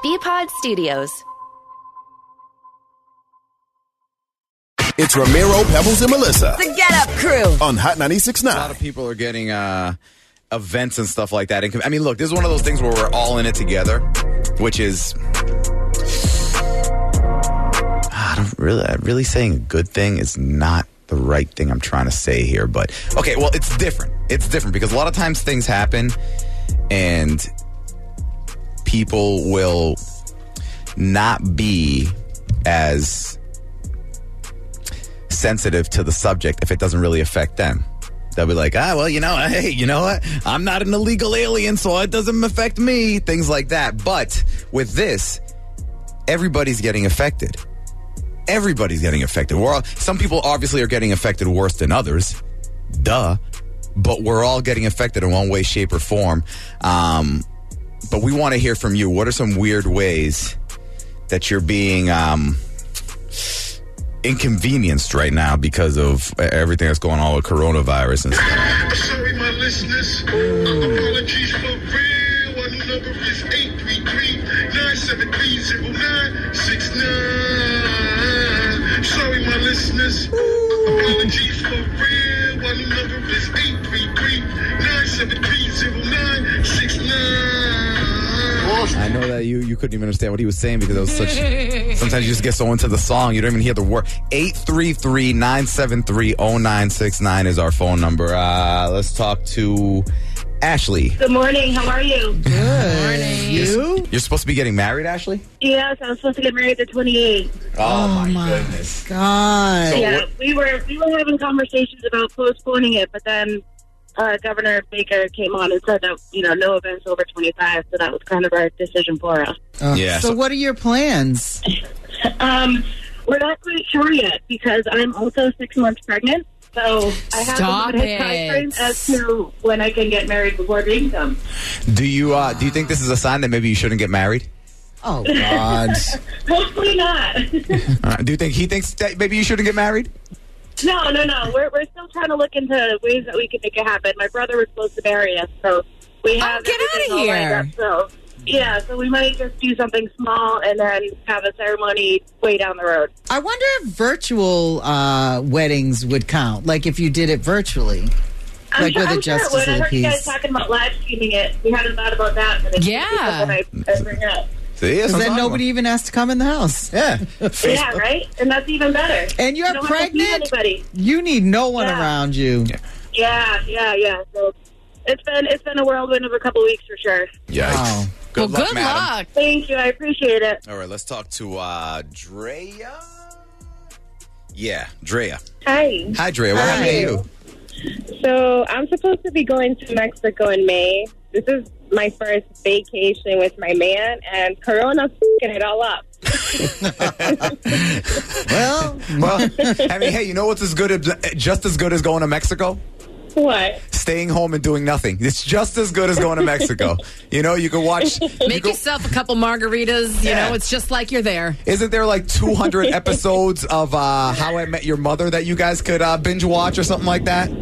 BPod Studios. It's Ramiro, Pebbles, and Melissa. The Get Up Crew. On Hot 96.9. A lot of people are getting events and stuff like that. And, I mean, look, this is one of those things where we're all in it together, which is... really saying a good thing is not the right thing I'm trying to say here. But, okay, well, it's different. It's different because a lot of times things happen and people will not be as sensitive to the subject if it doesn't really affect them. They'll be like, well, hey, you know what? I'm not an illegal alien, so it doesn't affect me. Things like that. But with this, everybody's getting affected. Everybody's getting affected. Some people obviously are getting affected worse than others. Duh. But we're all getting affected in one way, shape, or form. But we want to hear from you. What are some weird ways that you're being inconvenienced right now because of everything that's going on with coronavirus and stuff? Sorry, my listeners. Apologies for real. Our new number is 833-973-0969. Sorry, my listeners. Apologies for real. Our new number is 833-973-0969. I know that you couldn't even understand what he was saying because it was such... Sometimes you just get so into the song, you don't even hear the word. 833-973-0969 is our phone number. Let's talk to Ashley. Good morning. How are you? Good morning. You're supposed to be getting married, Ashley? Yes, I'm supposed to get married the 28th. Oh my goodness. God. So Yeah, we were having conversations about postponing it, but then Governor Baker came on and said that, no events over 25, so that was kind of our decision for us. Yeah. So what are your plans? We're not quite sure yet because I'm also 6 months pregnant. So I have a limited time frame as to when I can get married before being done. Do you think this is a sign that maybe you shouldn't get married? Oh, God. Hopefully not. Do you think he thinks that maybe you shouldn't get married? No. We're still trying to look into ways that we can make it happen. My brother was supposed to marry us, so we have get out of all lined here. up, so so we might just do something small and then have a ceremony way down the road. I wonder if virtual weddings would count, like if you did it virtually. I'm with the sure Justice when of I the heard you guys Peace. talking about live streaming it, we hadn't thought about that. But it's Yeah. something I bring up. Because then nobody even has to come in the house. Yeah. Yeah, right? And that's even better. And you're You don't have to see pregnant? anybody. You need no one around you. Yeah. So it's been a whirlwind of a couple weeks for sure. Yikes. Wow. Good madam. luck. Thank you. I appreciate it. All right, let's talk to Drea. Yeah, Drea. Hi. Hi, Drea. What happened to you? So I'm supposed to be going to Mexico in May. This is my first vacation with my man, and Corona's f***ing it all up. Well, I mean, hey, you know what's just as good as going to Mexico? What? Staying home and doing nothing. It's just as good as going to Mexico. You can watch. Make yourself a couple margaritas. You know, it's just like you're there. Isn't there like 200 episodes of How I Met Your Mother that you guys could binge watch or something like that?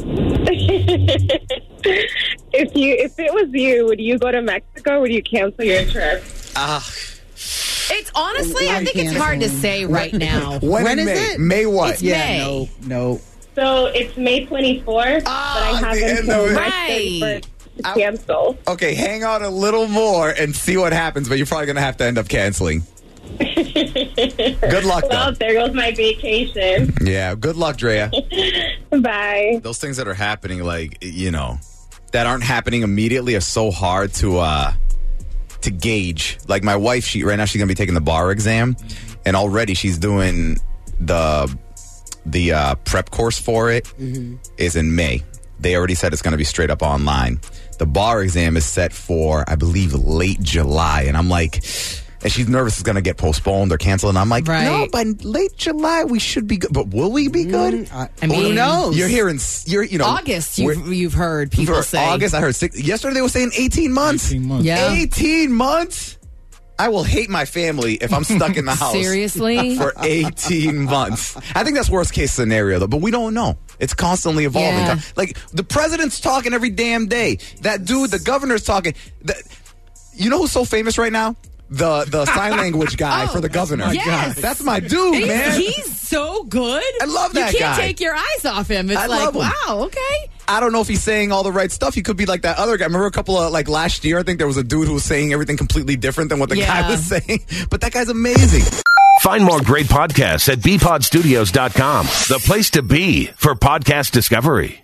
If it was you, would you go to Mexico or would you cancel your trip? It's honestly, I think it's hard to say right now. When is May? it? May what? It's Yeah, May. no. So it's May 24th, but I have the end until of it. March Right. 31st to cancel. Okay, hang on a little more and see what happens, but you're probably going to have to end up canceling. Good luck, Well, though. there goes my vacation. Yeah, good luck, Drea. Bye. Those things that are happening, that aren't happening immediately are so hard to gauge. Like my wife, right now she's going to be taking the bar exam, and already she's doing the prep course for it is in May. They already said it's going to be straight up online. The bar exam is set for, I believe, late July, and I'm like... And she's nervous it's going to get postponed or canceled. And I'm like, no, by late July, we should be good. But will we be good? I mean, who knows? You're hearing, August, you've heard people for say. August, I heard yesterday they were saying 18 months. 18 months. Yeah. 18 months? I will hate my family if I'm stuck in the house. Seriously? For 18 months. I think that's worst case scenario, though. But we don't know. It's constantly evolving. Yeah. Like, the president's talking every damn day. That dude, the governor's talking. You know who's so famous right now? the sign language guy for the governor. Yes. That's my dude, man. He's so good. I love that guy. You can't take your eyes off him. It's like, wow, okay. I don't know if he's saying all the right stuff. He could be like that other guy. Remember a couple of, like last year, I think there was a dude who was saying everything completely different than what the guy was saying. But that guy's amazing. Find more great podcasts at bpodstudios.com, the place to be for podcast discovery.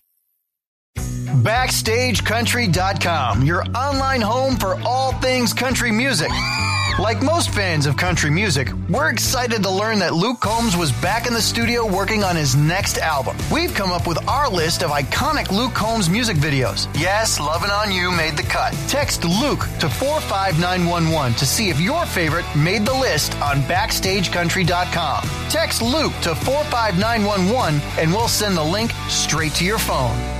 BackstageCountry.com, your online home for all things country music. Like most fans of country music, we're excited to learn that Luke Combs was back in the studio working on his next album. We've come up with our list of iconic Luke Combs music videos. Yes, Lovin' On You made the cut. Text Luke to 45911 to see if your favorite made the list on BackstageCountry.com. Text Luke to 45911 and we'll send the link straight to your phone.